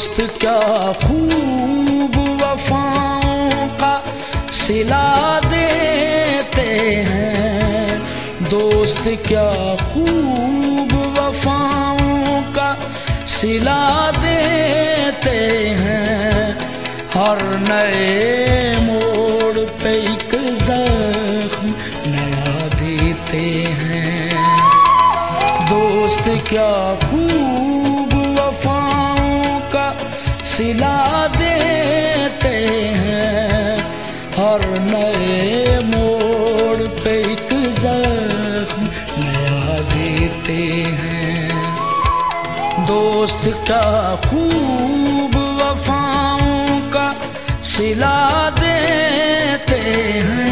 दोस्त क्या खूब वफाओं का सिला देते हैं, दोस्त क्या खूब वफाओं का सिला देते हैं। हर नए मोड़ पे एक ज़ख्म नया देते हैं। दोस्त क्या खूब वफाओं का सिला देते हैं, हर नए मोड़ पे एक ज़ख्म नया देते हैं। दोस्त क्या खूब वफाओं का सिला देते हैं।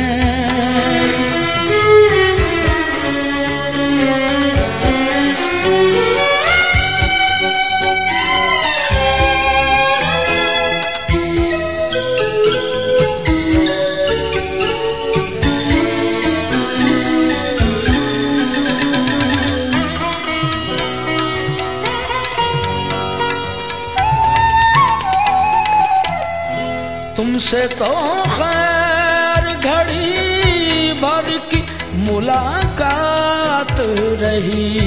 तुमसे तो खैर घड़ी भर की मुलाकात रही,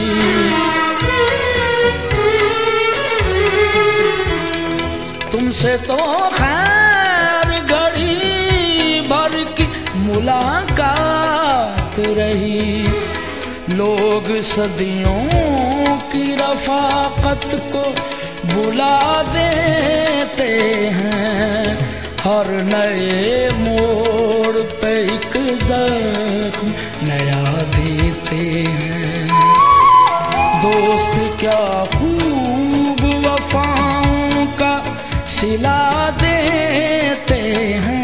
तुमसे तो खैर घड़ी भर की मुलाकात रही। लोग सदियों की रफ़ाक़त को बुला देते हैं, हर नए मोड़ पे एक ज़ख्म नया देते हैं। दोस्त क्या खूब वफाओं का सिला देते हैं।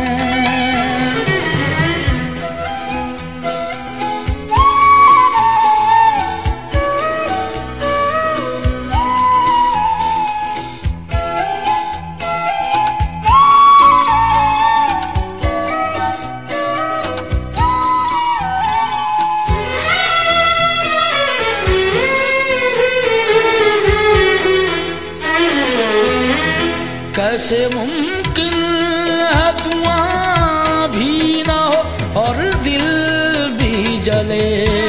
कैसे मुमकिन है दुआ भी ना हो और दिल भी जले,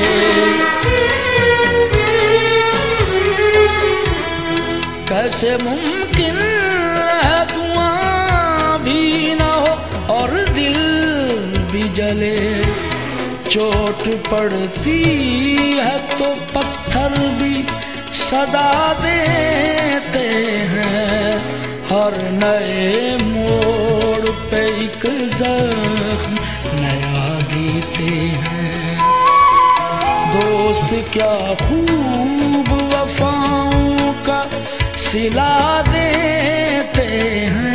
कैसे मुमकिन है दुआ भी ना हो और दिल भी जले। चोट पड़ती है तो पत्थर भी सदा देते हैं, हर नए मोड़ पे एक ज़ख्म नया देते हैं। दोस्त क्या खूब वफाओं का सिला देते हैं।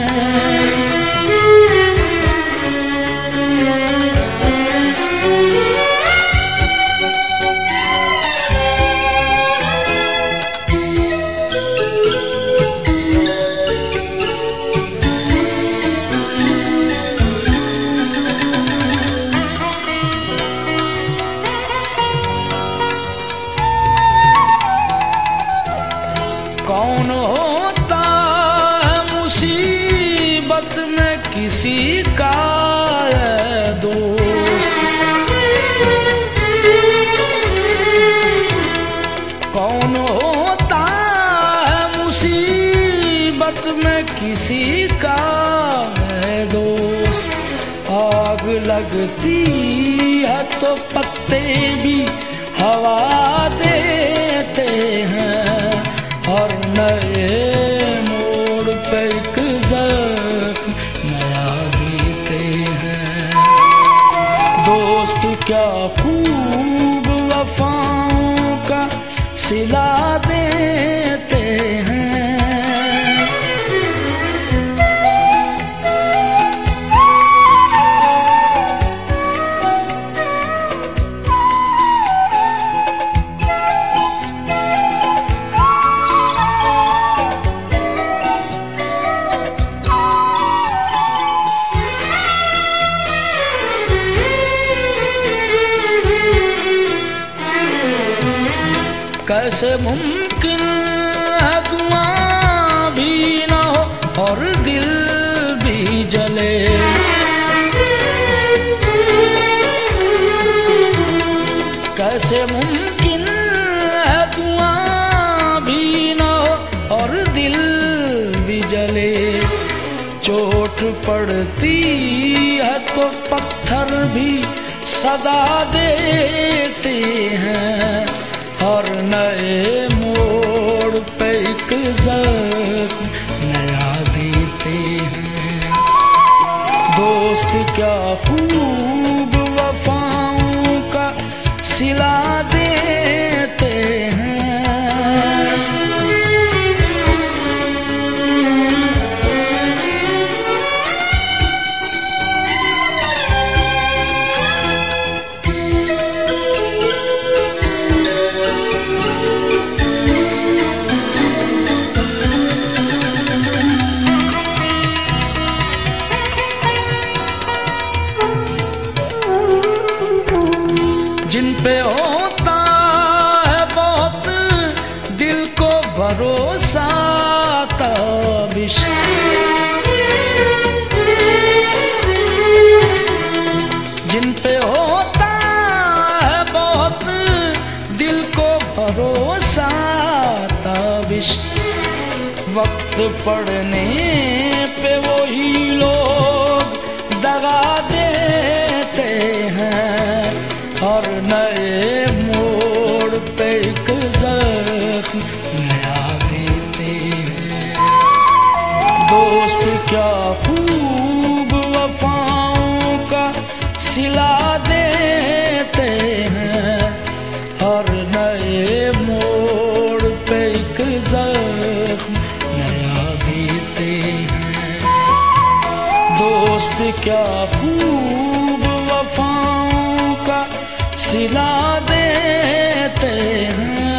कौन होता है मुसीबत में किसी का दोस्त, कौन होता है मुसीबत में किसी का है दोस्त। आग लगती है तो पत्ते भी हवा देते हैं, हर नए मोड़ पे एक ज़ख्म नया देते हैं। दोस्त क्या खूब वफाओं का सिला देते हैं। कैसे मुमकिन है दुआ भी दिल भी जले। कैसे मुमकिन है धुआं भी न हो और दिल भी जले। चोट पड़ती है तो पत्थर भी सदा देते हैं और नए मोड़ पे एक ज़ख्म नया देते हैं। दोस्त क्या खूब वफाओं का सिला देते हैं। जिन पे होता है बहुत दिल को भरोसा ताबिश, जिन पे होता है बहुत दिल को भरोसा ताबिश, वक्त पड़ने पे वही लोग दगा देते हैं और नए मोड़ पे एक ज़ख्म नया देते हैं। दोस्त क्या खूब वफाओं का सिला देते हैं और नए मोड़ पे एक ज़ख्म नया देते हैं। दोस्त क्या खूब वफाओं का सिला देते हैं।